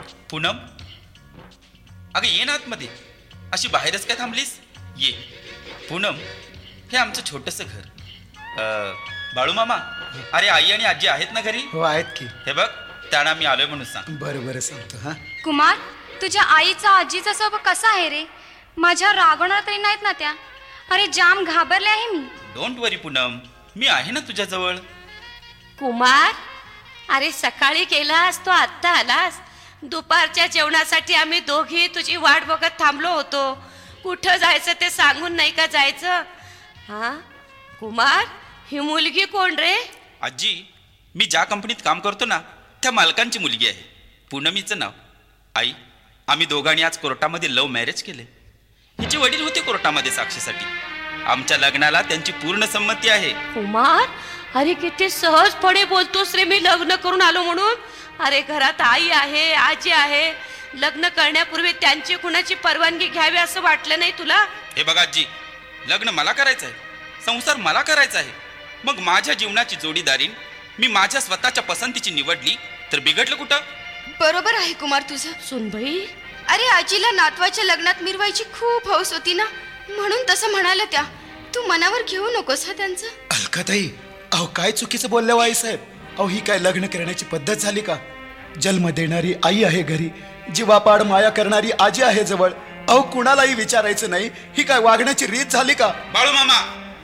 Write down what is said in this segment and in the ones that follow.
पूनम, अगं ये ना आतमध्ये. अशी बाहेरच काय थांबलीस? ये. पूनम, हे आमचं छोटंसं घर. बाळू मामा, अरे आई आणि आजी आहेत ना घरी? हो आहेत की. हे बघ, त्यांना मी आलोय म्हणून सांग. बरं बरं सांगतो. हा कुमार, तुझ्या आईचा आजीचा स्वभाव कसा आहे रे? माझ्या रागवणार तरी नाहीत ना त्या? अरे जाम घाबरले आहे मी. डोंट वरी पूनम, मी आहे ना तुझ्याजवळ. कुमार, अरे सकाळी केलास तो आत्ता आलास? दुपारच्या जेवणासाठी आम्ही दोघी तुझी वाट बघत थांबलो होतो. कुठं जायचं ते सांगून नाही का जायचं? हा कुमार, ही मुलगी कोण रे? आजी, मी ज्या कंपनीत काम करतो ना त्या मालकांची मुलगी आहे. पूनमीचं नाव. आई, आम्ही दोघांनी आज कोर्टामध्ये लव्ह मॅरेज केले. हिचे वडील होते कोर्टामध्ये साक्षीसाठी. आमच्या लग्नाला त्यांची पूर्ण संमती आहे. कुमार, अरे किती सहजपणे बोलतोस रे, मी लग्न करून आलो म्हणून. अरे घरात आई आहे, आजी आहे. लग्न करण्यापूर्वी त्यांची कुणाची परवानगी घ्यावी असं वाटलं नाही तुला? हे बघा आजी, लग्न मला करायचं आहे, संसार मला करायचा आहे. मग माझ्या जीवनाची जोडीदारीन मी माझ्या स्वतःच्या पसंतीची निवडली तर बिघडलं कुठं? बरोबर आहे कुमार तुझं. सुनबाई, अरे आजीला नातवाच्या लग्नात मिरवायची खूप हौस होती ना, म्हणून तसं म्हणाल्या त्या. तू मनावर घेऊ नकोस हा त्यांचं. अलकाताई, अहो काय चुकीचं बोलल्या आई साहेब. अहो ही काय लग्न करण्याची पद्धत झाली का? जन्म देणारी आई आहे घरी, जीवापाड माया करणारी आजी आहे जवळ. अहो कुणालाही विचारायचं नाही, ही काय वागण्याची रीत झाली का? बाळू मामा,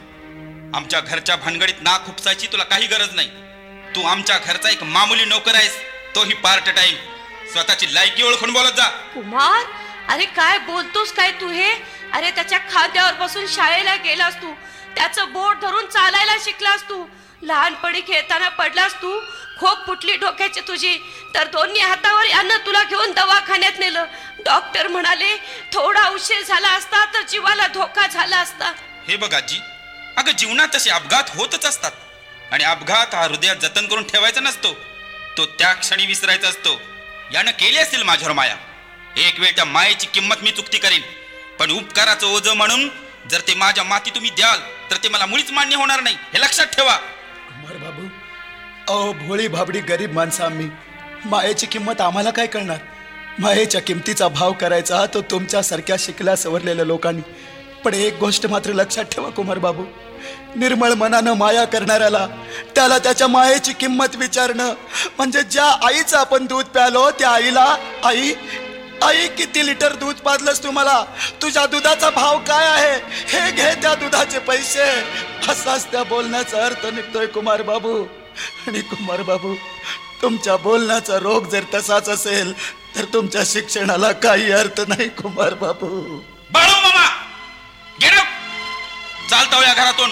आमच्या घरच्या भानगडीत नाक खुपसायची तुला काही गरज नाही. तू आमच्या घरचा एक मामुली नोकर आहेस, तोही पार्ट टाइम. स्वतःची लायकी ओळखून बोलत जा. कुमार, अरे काय बोलतोस काय तू हे? अरे त्याच्या खांद्यावर बसून शाळेला गेलास तू, त्याचं बोट धरून चालायला शिकलास तू. लहानपणी खेळताना पडलास तू, खोप फुटली डोक्याची तुझी, तर दोन्ही हातावर यानं तुला घेऊन दवाखान्यात नेलं. डॉक्टर म्हणाले थोडा उशीर झाला असता तर जीवाला धोका झाला असता. हे बघ आजी, अगं जीवनात तसे अपघात होतच असतात, आणि अपघात हा हृदयात जतन करून ठेवायचा नसतो, तो त्या क्षणी विसरायचा असतो. यानं केली असेल माझ्यावर माया. एक वेळ त्या मायेची किंमत मी चुकती करीन, पण उपकाराचं ओझं म्हणून जर ते माझ्या माती तुम्ही द्याल तर ते मला मुळीच मान्य होणार नाही, हे लक्षात ठेवा. कुमार बाबू, अहो भोळी भाबडी गरीब माणसं आम्ही. मायेची किंमत आम्हाला काय कळणार? मायेच्या किमतीचा भाव करायचा तो तुमच्यासारख्या शिकल्या सवरलेल्या लोकांनी. पण एक गोष्ट मात्र लक्षात ठेवा कुमार बाबू, निर्मळ मनानं माया करणाऱ्याला त्याला त्याच्या मायेची किंमत विचारणं म्हणजे ज्या आईचं आपण दूध प्यालो त्या आईला, आई आई किती लिटर दूध पाजलंस तुम्हाला, तुझ्या दुधाचा भाव काय आहे, हे घे त्या दुधाचे पैसे, असाच त्या बोलण्याचा अर्थ निघतोय कुमार बाबू. आणि कुमार बाबू, तुमच्या बोलण्याचा रोग जर तसाच असेल तर तुमच्या शिक्षणाला काही अर्थ नाही कुमार बाबू. बाळू मामा, गेट आउट. चालता या घरातून.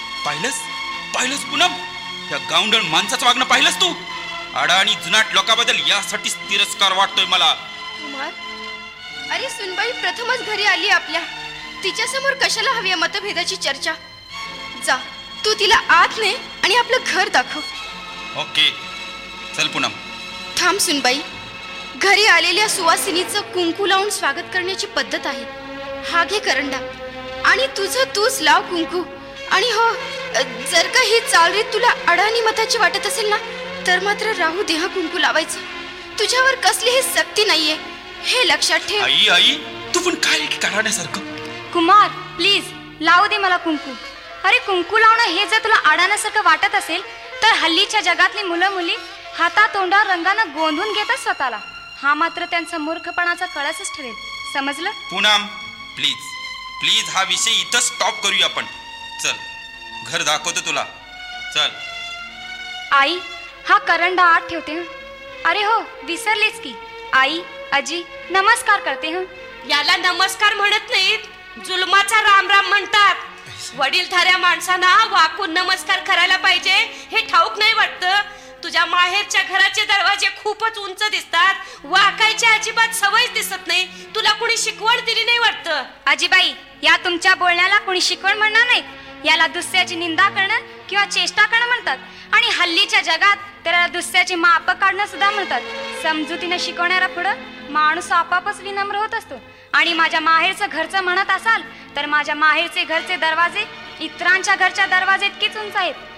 पाहिलंस पूनम, त्या गावंढळ माणसाचं वागणं पाहिलंस तू? आडा आणि जुनाट लोकांबद्दल यासाठीच तिरस्कार वाटतोय मला. कुमार, अरे सुनबाई प्रथमच घरी आली आपल्या, तिच्यासमोर कशाला हवी मतभेदाची चर्चा? जा, तू तिला आत ने आणि आपलं घर दाखव. ओके, चल पूनम. थांब सुनबाई, घरी आलेल्या सुवासिनीचं कुंकू लावून स्वागत करण्याची पद्धत आहे. हा घे करंडा आणि तुझं तूच लाव कुंकू. आणि हो, जर का ही चालरीत तुला अडाणी मताची वाटत असेल ना तर मात्र राहू दे हा कुंकू लावायचं. तुझ्यावर कसलीही सक्ती नाहीये, हे लक्षात ठेव. आई, तू पण काय काढण्यासारखं? कुमार प्लीज लावू दे मला कुंकू. अरे कुंकू लावणं हे जर तुला अडाण्यासारखं वाटत असेल तर हल्लीच्या जगातली मुलं मुली हातातोंडावर रंगानं गोंधून घेतात स्वतःला. हा मात्र त्यांचा मूर्खपणाचा कळसच ठरेल, समजलं? पूनम प्लीज हा विषय इथं स्टॉप करूया आपण. चल, घर दाखवतो तुला. चल. आई, हा करंडा आत ठेवते हं. अरे हो, विसरलेच की. आई आजी नमस्कार करते हं. याला नमस्कार म्हणत नाहीत, जुलमाचा राम राम म्हणतात. वडीलधाऱ्या माणसांना वाकून नमस्कार करायला पाहिजे हे ठाऊक नाही वाटतं? तुझ्या माहेरच्या घराचे दरवाजे खूपच उंच दिसतात, वाकायची अजिबात सवय दिसत नाही. तुला कोणी शिकवण दिली नाही वाटतं? आजीबाई, या तुमच्या बोलण्याला कोणी शिकवण म्हणणार नाही. याला दुसऱ्याची निंदा करणं किंवा चेष्टा करणं म्हणतात. आणि हल्लीच्या जगात त्याला दुसऱ्याची माप काढणं सुद्धा म्हणतात. समजुतीने शिकवणारा पुढं माणूस आपापच विनम्र होत असतो. आणि माझ्या माहेरचं घरचं म्हणत असाल तर माझ्या माहेरचे घरचे दरवाजे इतरांच्या घरच्या दरवाजे इतकेच उंच आहेत.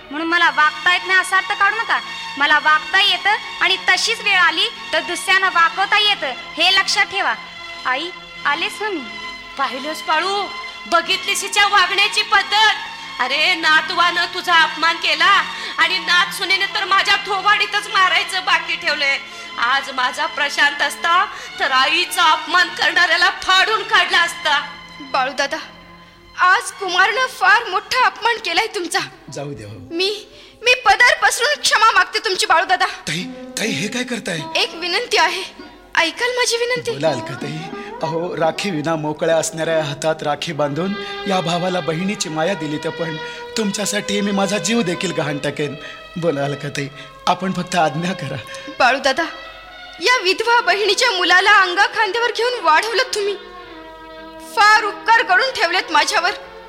म्हणून मला वागता येत नाही असा अर्थ काढू नका. मला वागता येतं आणि तशीच वेळ आली तर दुसऱ्यांना वाकवता येतं, हे लक्षात ठेवा. आई, आलेच हो मी. पाहिलंच बाळू, बघितलीस हिच्या वागण्याची पद्धत. अरे नातवानं तुझा अपमान केला आणि नात सुनेने तर माझ्या थोबाडीतच मारायचं बाकी ठेवलंय. आज माझा प्रशांत असता तर आईचा अपमान करणाऱ्याला फाडून काढला असता. बाळू दादा, आज कुमारनं फार मोठा अपमान केलाय तुमचा. जाऊ द्या हो. मी पदर पसरून क्षमा मागते तुमची बाळू दादा. ताई, ताई हे काय करताय? एक विनंती आहे, ऐकाल माझी विनंती? बोलाल का ताई? अहो, राखी विना मोकळ्या असणाऱ्या हातात राखी बांधून या भावाला बहिणीची माया दिली, तर पण तुमच्यासाठी मी माझा जीव देखील गहाण टाकेन. बोलाल का ताई? आपण फक्त आज्ञा करा. बाळू दादा, या विधवा बहिणीच्या मुलाला अंगा खांद्यावर घेऊन वाढवलं तुम्ही. फार उपकार करून ठेवलेत माझ्यावर.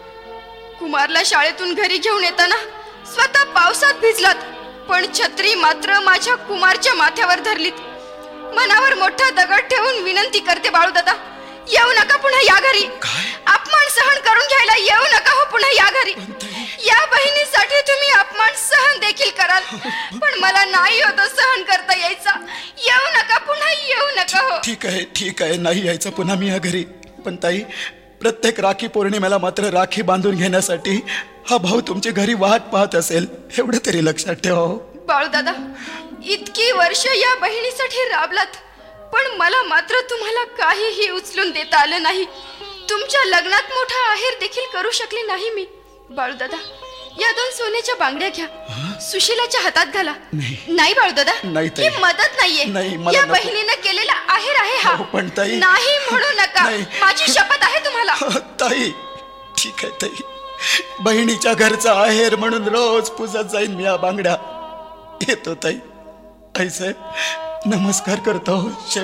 कुमारला शाळेतून घरी घेऊन येताना स्वतः पावसात भिजलात, पण छत्री मात्र माझ्या कुमारच्या माथ्यावर धरलीत. मनावर मोठा दगड ठेवून विनंती करते बाळू दादा, येऊ नका पुन्हा या घरी. अपमान सहन करून घ्यायला येऊ नका हो पुन्हा या घरी. या बहिणीसाठी तुम्ही अपमान सहन देखील कराल, पण मला नाही होत सहन करता यायचा. येऊ नका पुन्हा, येऊ नका हो. ठीक आहे, ठीक आहे, नाही यायचं पुन्हा मी या घरी. पण ताई, प्रत्येक राखी पौर्णिमेला मात्र राखी बांधून घेण्यासाठी हा भाऊ तुमची घरी वाट पाहत असेल, एवढं तरी लक्षात ठेवा. बाळू दादा, इतकी वर्ष या बहिणीसाठी राबलात, पण मला मात्र तुम्हाला काहीही उचलून देता आलं नाही. तुमच्या लग्नात मोठा आहेर देखील करू शकले नाही मी. बाळू दादा, या 2 सोन्याच्या बांगड्या घ्या, सुशीलाच्या हातात घाला. नाही बाळू दादा, नाही ताई. ही मदत नाहीये, नाही, मला या नको. बहिणीनं केलेला आहेर आहे हा. हो, पण ताई. नाही म्हणू नका, नाही. माझी शपथ आहे तुम्हाला. ताई, ठीक आहे ताई, बहिणीच्या घरचा आहेर म्हणून रोज पूजत जाईन मी या बांगड्या. येतो ताई. आई साहेब, नमस्कार करतो.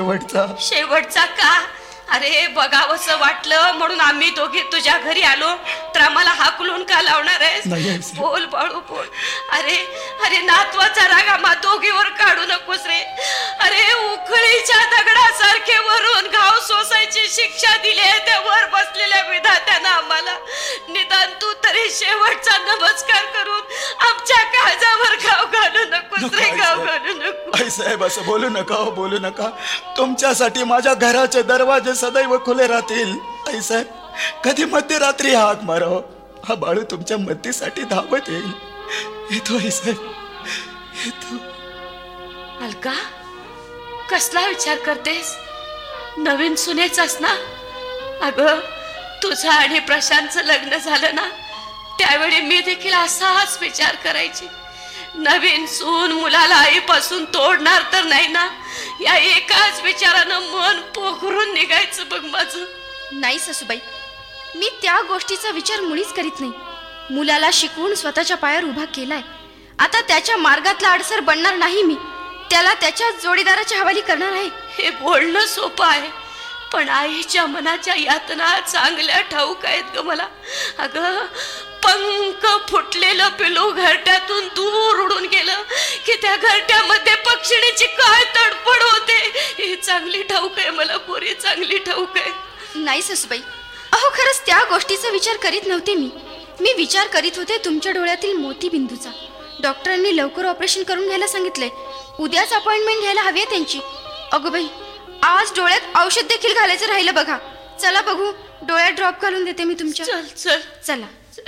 शेवटचा का? अरे बघावंसं वाटलं म्हणून आम्ही दोघे तुझ्या घरी आलो, तर आम्हाला हाकलून का लावणार नाही, आहेस? बोल बाळू बोल. अरे अरे नातवाचा राग आम्हा दोघीवर काढू नकोस रे. अरे उखळीच्या दगडासारखे वरून घाव सोसायची शिक्षा दिली आहे त्या वर बसलेल्या विधात्यानं आम्हाला. निदान तू तरी शेवटचा नमस्कार करून आमच्या काळजावर घाव घालू नकोस रे, घाव घालू नको. आई साहेब, असं बोलू नका, बोलू नका. तुमच्यासाठी माझ्या घराचे दरवाजे सदैव खुले राहतील. आई साहेब, कधी मध्यरात्री हाक मारो, हा बाळू तुमच्या मदतीसाठी धावत येईल. येतो आई साहेब, येतो. अलका, कसला विचार करतेस? नवीन सुनेचाच ना? अगं, तुझं आणि प्रशांतचं लग्न झालं ना, त्यावेळी मी देखील असाच विचार करायची. नवीन सून मुलाला आईपासून तोडणार तर नाही ना, या एकाच विचारानं मन पोखरून निघायचं बघ माझं. नाही सासूबाई, मी त्या गोष्टीचा विचार मुळीच करीत नाही. मुलाला शिकवून स्वतःच्या पायावर उभा केलाय, आता त्याच्या मार्गातला अडसर बनणार नाही मी. त्याला त्याच्या जोडीदाराच्या हवाली करणार आहे. हे बोलणं सोपं आहे, पण आईच्या मनाच्या यातना चांगल्या ठाऊक आहेत ग मला. अगं, पंख फुटलेलं पिलू घरट्यातून दूर उडून गेलं की त्या घरट्यामध्ये पक्षिणीची काय तडफड होते ही चांगली ठाऊक आहे मला पोरी, चांगली ठाऊक आहे. नाही सासूबाई, अहो खरंच त्या गोष्टीचा विचार करीत नव्हते मी विचार करीत होते तुमच्या डोळ्यातील मोतीबिंदूचा. डॉक्टरांनी लवकर ऑपरेशन करून घ्यायला सांगितलंय. उद्याच अपॉइंटमेंट घ्यायला हवी आहे त्यांची. अगं बाई, आज डोळ्यात औषध देखील घालायचं राहिलं बघा. चला बघू, डोळ्यात ड्रॉप घालून देते मी तुमच्या. चल चल चला.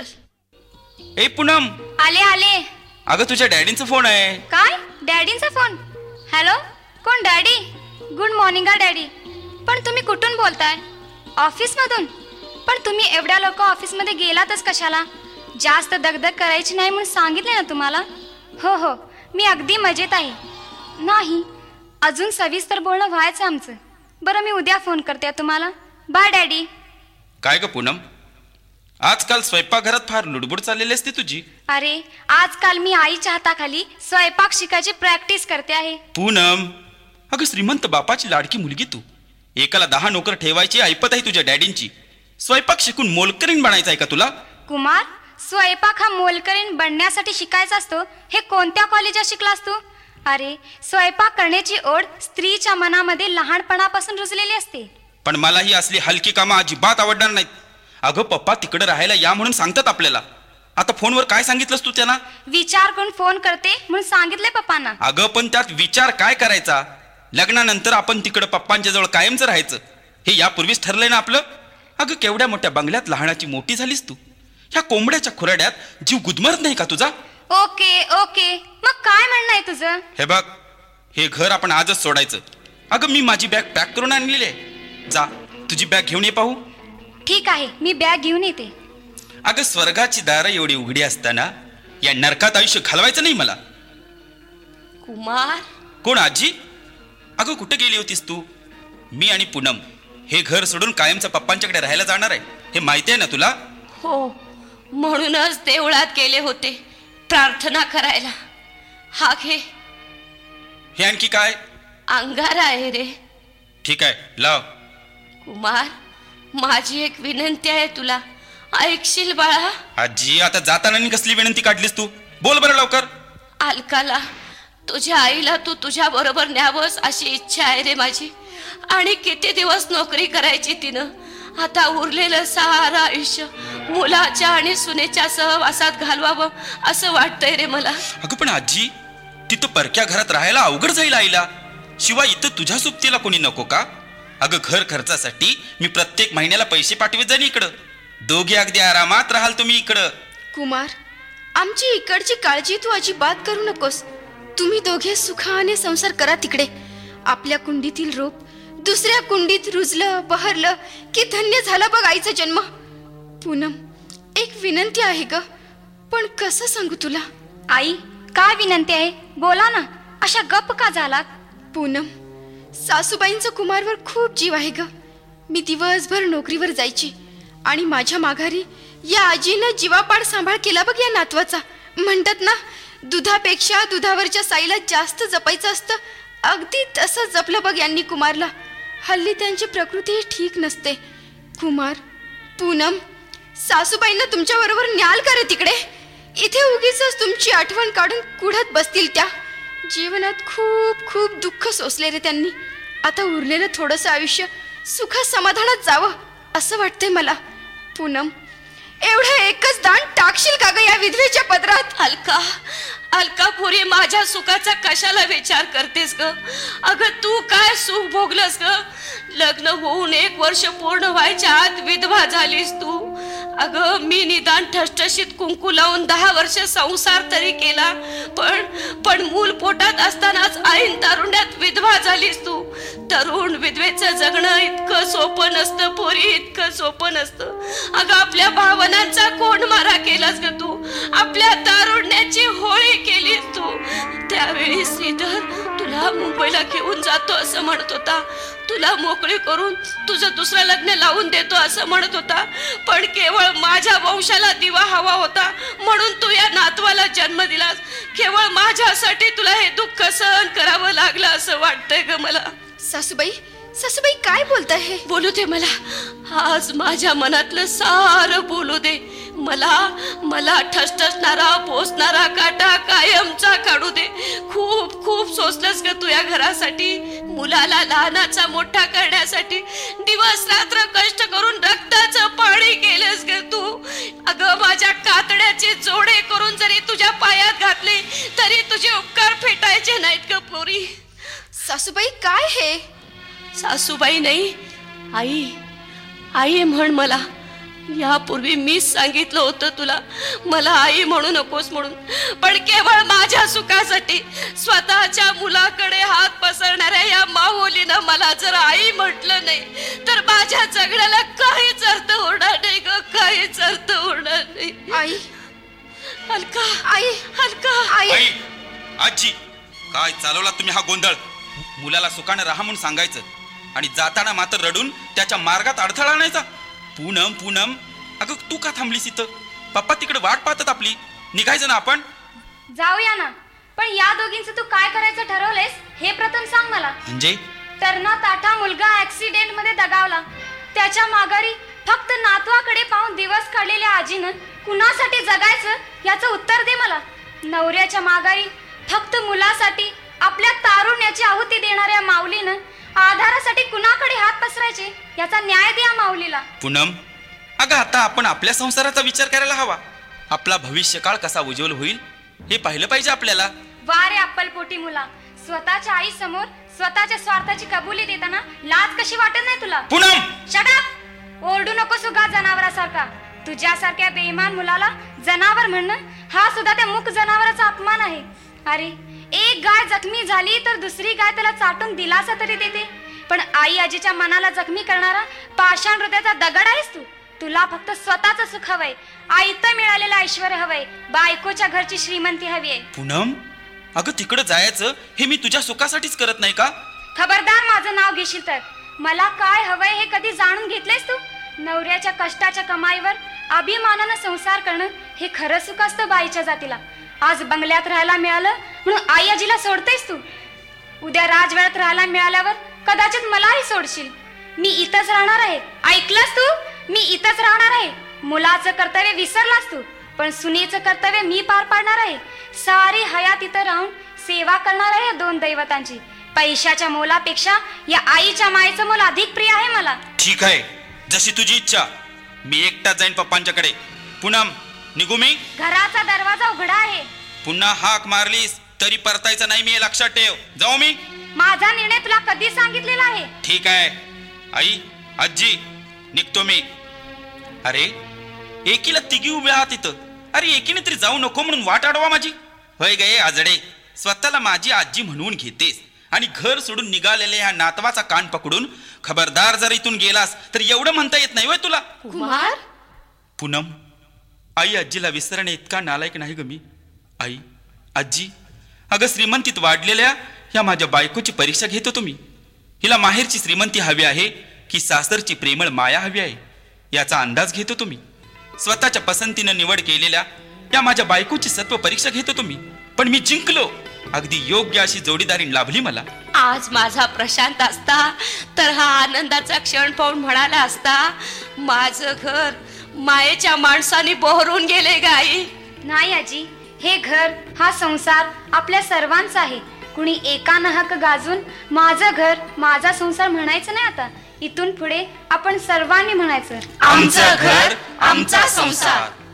ए पूनम, आले. अगं तुझ्या डॅडींचा फोन आहे. काय? डॅडींचा फोन? हॅलो, कोण? डॅडी? Good morning daddy. पण तुम्ही कुठून बोलताय? ऑफिसमधून? पण तुम्ही एवढ्या लोक ऑफिसमध्ये गेलातच कशाला? जास्त दगदग करायची नाही म्हणून सांगितले ना तुम्हाला. हो, मी अगदी मजेत आहे. नाही, अजून सविस्तर बोलणं व्हायचं आमचं. बरं, मी उद्या फोन करते तुम्हाला. Bye daddy. काय ग पूनम, आजकाल स्वयंपाकघरात फार लुडबुड चाललेली असते तुझी. अरे, आजकाल मी आईच्या हाताखाली स्वयंपाक शिकायची प्रॅक्टिस करते आहे. पूनम, अगं श्रीमंत बापाची लाडकी मुलगी तू. एकाला 10 नोकर ठेवायची ऐपत आहे तुझ्या डॅडींची. स्वयंपाक शिकून मोलकरीण बनायचं आहे का तुला? कुमार, स्वयंपाक हा मोलकरीण बनण्यासाठी शिकायचा असतो हे कोणत्या कॉलेजात शिकलास तू? अरे, स्वयंपाक करण्याची ओढ स्त्रीच्या मनामध्ये लहानपणापासून रुजलेली असते. पण मला ही असली हलकी कामं अजिबात आवडणार नाहीत. अगं पप्पा तिकडे राहायला या म्हणून सांगतात आपल्याला, आता फोनवर काय सांगितलंस तू त्यांना? विचार करून फोन करते म्हणून सांगितले पप्पांना. अगं पण त्यात विचार काय करायचा? लग्नानंतर आपण तिकडं पप्पांच्या जवळ कायमचं राहायचं हे यापूर्वीच ठरलंय ना आपलं. अगं केवढ्या मोठ्या बंगल्यात लहानाची मोठी झालीस तू. ह्या कोंबड्याच्या खुराड्यात जीव गुदमरत नाही का तुझा? ओके ओके, मग काय म्हणणं आहे तुझं? हे बघ, हे घर आपण आजच सोडायचं. अगं मी माझी बॅग पॅक करून आणलेली आहे. जा तुझी बॅग घेऊन ये पाहू. ठीक आहे, मी बॅग घेऊन येते. अगं स्वर्गाची दारं एवढी उघडी असताना या नरकात आयुष्य घालवायचं नाही मला. कुमार, कोण आजी? अगं कुठे गेली होतीस तू? मी आणि पूनम हे घर सोडून कायमचं पप्पांच्याकडे राहायला जाणार आहे, हे माहिती आहे ना तुला? हो, म्हणूनच देवळात गेले होते प्रार्थना करायला. हा घे. हे आणखी काय? अंगारा आहे रे. ठीक आहे, लाव. कुमार, माझी एक विनंती आहे तुला, ऐकशील बाळा? आजी आता जाताना कसली विनंती काढलीस तू? बोल बरं लवकर. अलकाला, तुझ्या आईला तू तुझ्या बरोबर न्यावंस अशी इच्छा आहे रे माझी. आणि किती दिवस नोकरी करायची तिनं. आता उरलेलं सारं आयुष्य मुलाच्या आणि सुनेच्या सहवासात घालवावं असं वाटतंय रे मला. अगं पण आजी, तिथं परक्या घरात राहायला अवघड जाईल आईला. शिवाय इथं तुझ्या सोबतीला कोणी नको का? अगं घर खर्चासाठी मी प्रत्येक महिन्याला पैसे पाठवत जाईन इकडं. दोघे अगदी आरामात राहाल तुम्ही इकडं. कुमार, आमची इकडची काळजी तू अजिबात करू नकोस. तुम्ही दोघे सुखाने संसार करा तिकडे. आपल्या कुंडीतील रोप दुसऱ्या कुंडीत रुजलं बहरलं की धन्य झाला बघ आईचा जन्म. पूनम, एक विनंती आहे ग, पण कसं सांगू तुला? आई, काय विनंती आहे? बोला ना, अशा गप्प का झालात? पूनम, सासूबाईंचा कुमारवर खूप जीव आहे ग. मी दिवसभर नोकरीवर जायची आणि माझ्या माघारी या आजीनं जीवापाड सांभाळ केला बघ या नातवाचा. म्हणतात ना, दुधापेक्षा दुधावरच्या साईला जास्त जपायचं असतं, अगदी तसं जपलं बघ यांनी कुमारला. हल्ली त्यांची प्रकृती ठीक नसते. कुमार, पूनम, सासूबाईंना तुमच्या बरोबर न्याल का रे तिकडे? इथे उगीच तुमची आठवण काढून कुढत बसतील त्या. जीवनात खूप खूप दुःख सोसले रे त्यांनी. आता उरलेलं थोडंसं आयुष्य सुखात समाधानात जावं असं वाटतंय मला. पूनम, एवढं एकच दान टाकशील का ग या विधवेच्या पदरात? अलका, अलका पुरी, माझ्या सुखाचा कशाला विचार करतेस ग? अगं तू काय सुख भोगलंस ग? लग्न होऊन 1 वर्ष पूर्ण व्हायच्या आत विधवा झालीस तू. अगं मी निदान ठसठशीत कुंकू लावून 10 वर्ष संसार तरी केला, पण मूल पोटात असतानाच ऐन तारुण्यात विधवा झालीस तू. तरुण विधवेचं जगणं इतकं सोपं नसतं पोरी, इतकं सोपं नसतं. अगं आपल्या भावनांचा कोण मारा केलास ग तू. आपल्या तारुण्याची होळी केलीस तू. त्यावेळी श्रीधर तुला मुंबईला घेऊन जातो असं म्हणत होता. तुला मोकळी करून तुझं दुसरं लग्न लावून देतो असं म्हणत होता. पण केवळ माझ्या वंशाला दिवा हवा होता म्हणून तू या नातवाला जन्म दिलास. केवळ माझ्यासाठी तुला हे दुःख सहन करावं लागलं असं वाटतंय ग मला. सासूबाई, सासूबाई काय बोलताय हे? बोलू दे मला. आज माझ्या मनातलं सारं बोलू दे मला. ठसठसणारा पोसणारा काटा कायमचा काढू दे. खूप खूप सोसलंस ग तू या घरासाठी. मुलाला लहानाचा मोठा करण्यासाठी दिवस रात्र कष्ट करून रक्ताचं पाणी केलंस ग तू. अगं माझ्या कातड्याचे जोडे करून जरी तुझ्या पायात घातले तरी तुझे उपकार फेटायचे नाहीत ग पोरी. सासूबाई काय हे? सासूबाई नाही, आई. आई म्हण मला. यापूर्वी मीच सांगितलं होतं तुला मला आई म्हणू नकोस म्हणून. पण केवळ माझ्या सुखासाठी स्वतःच्या मुलाकडे हात पसरणाऱ्या या माहोलीनं मला जर आई म्हटलं नाही तर माझ्या जगण्याला काहीच अर्थ होणार नाही ग, काहीच अर्थ होणार नाही. आई, अलका, आई, अलका, आई. आई, आजी, काय चालवला तुम्ही हा गोंधळ? मुलाला सुखाने राहा म्हणून सांगायचं आणि जाताना मात्र रडून त्याच्या मार्गात अडथळा आणायचा. पूनम, पूनम, अगं तू का थांबलीस इथं? पप्पा तिकडे वाट पाहतात आपली. निघायचं ना आपण? जाऊया ना, पण या दोघींचं तू काय करायचं ठरवलंयस हे प्रथम सांग मला. म्हणजे तरणा ताठा मुलगा ऍक्सिडेंट मध्ये दगावला. त्याच्या माघारी फक्त नातवाकडे पाहून दिवस काढलेल्या आजीनं कुणासाठी जगायचं याचं उत्तर दे मला. नवऱ्याच्या माघारी फक्त मुलासाठी आपल्या तारुण्याची आहुती देणाऱ्या माऊलीनं आधारासाठी कुणाकडे हात पसरायचे याचा न्याय द्या माऊलीला. पूनम, अगं आता आपण आपल्या संसाराचा विचार करायला हवा. आपला भविष्यकाळ कसा उज्ज्वल होईल हे पाहिलं पाहिजे आपल्याला. वा रे अप्पलपोटी मुला, स्वतःच्या आई समोर स्वतःच्या स्वार्थाची कबुली देताना लाज कशी वाटत नाही तुला? Poonam, shut up! ओरडू नको सुगा जनावरासारखा. तुझ्यासारख्या बेईमान मुलाला जनावर म्हणणं हा सुद्धा त्या मूक जनावराचा अपमान आहे. अरे, एक गाय जखमी झाली तर दुसरी गाय त्याला चाटून दिलासा तरी देते, पण आई आजीच्या मनाला जखमी करणारा पाषाण हृदयाचा दगड आहेस तू. तुला फक्त स्वतःच सुख हवंय, आयतं मिळालेलं ऐश्वर हवंय, बायकोच्या घरची श्रीमंती हवी आहे. पूनम, अगं तिकडं जायचं हे मी तुझ्या सुखासाठीच करत नाही का? खबरदार माझं नाव घेशील तर. मला काय हवंय हे कधी जाणून घेतलेस तू? नवऱ्याच्या कष्टाच्या कमाईवर अभिमानानं संसार करणं हे खरं सुख असतं बाईच्या जातीला. आज बंगल्यात राहायला मिळालं म्हणून आई आजीला सोडतेस तू. उद्या राजवाड्यात राहायला मिळाल्यावर कदाचित मलाही सोडशील. मी इथंच राहणार आहे, ऐकलंस तू? मी इथंच राहणार आहे. मुलाचं कर्तव्य विसरलास तू, पण सुनेचं कर्तव्य मी पार पाडणार आहे. सारी हयात इथं राहून सेवा करणार आहे या दोन दैवतांची. पैशाच्या मोलापेक्षा या आईच्या मायेचं मोल अधिक प्रिय आहे मला. ठीक आहे, जशी तुझी इच्छा. मी एकटाच जाईन पप्पांच्याकडे. पूनम, निघू मी? घराचा दरवाजा उघडा आहे. पुन्हा हाक मारलीस तरी परतायचं नाही मी, हे लक्षात ठेव. जाऊ मी? माझा निर्णय तुला कधी सांगितलेला आहे? ठीक आहे आई, आजी, निघतो मी. अरे, एकीला तिघी उभे आहात इथं. अरे, एकीने तरी जाऊ नको म्हणून वाट अडवा माझी. होय गे आजडे, स्वतःला माझी आजी म्हणून घेतेस आणि घर सोडून निघालेल्या ह्या नातवाचा कान पकडून खबरदार जर इथून गेलास तर एवढं म्हणता येत नाही होय तुला? कुमार, पूनम, आई आजीला विसरणे इतका नालायक नाही ग मी. आई, आजी, अगं श्रीमंतीत वाढलेल्या या माझ्या बायकोची परीक्षा घेतो तुम्ही. हिला माहेरची श्रीमंती हवी आहे की सासरची प्रेमळ माया हवी आहे याचा अंदाज घेतो तुम्ही. स्वतःच्या पसंतीनं निवड केलेल्या या माझ्या बायकोची सत्व परीक्षा घेतो तुम्ही. पण मी जिंकलो. अगदी योग्य अशी जोडीदारी लाभली मला. आज माझा प्रशांत असता तर हा आनंदाचा क्षण पाहून म्हणाला असता, माझं घर मायेच्या माणसाने बहरून गेले गाई. नाही आजी, हे घर हा संसार आपल्या सर्वांचा आहे. कुणी एकानं हक्क गाजून माझं घर माझा संसार म्हणायचं नाही. आता इथून पुढे आपण सर्वांनी म्हणायचं, आमचं घर आमचा संसार.